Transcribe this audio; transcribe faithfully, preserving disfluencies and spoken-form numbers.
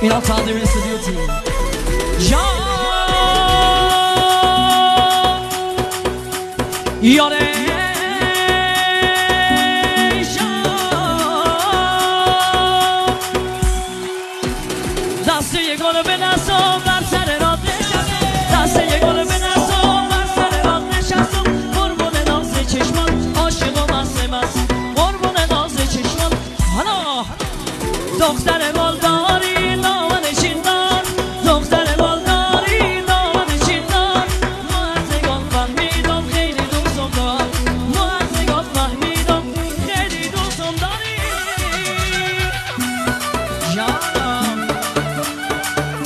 اینا تقدیم استودیو تیم جان یاره دست یه گل به دستم بر سر راد نشستم دست یه گل به دستم بر سر راد نشستم قربون ناز چشمان عاشق و مست مست قربون ناز چشمان حالا دختر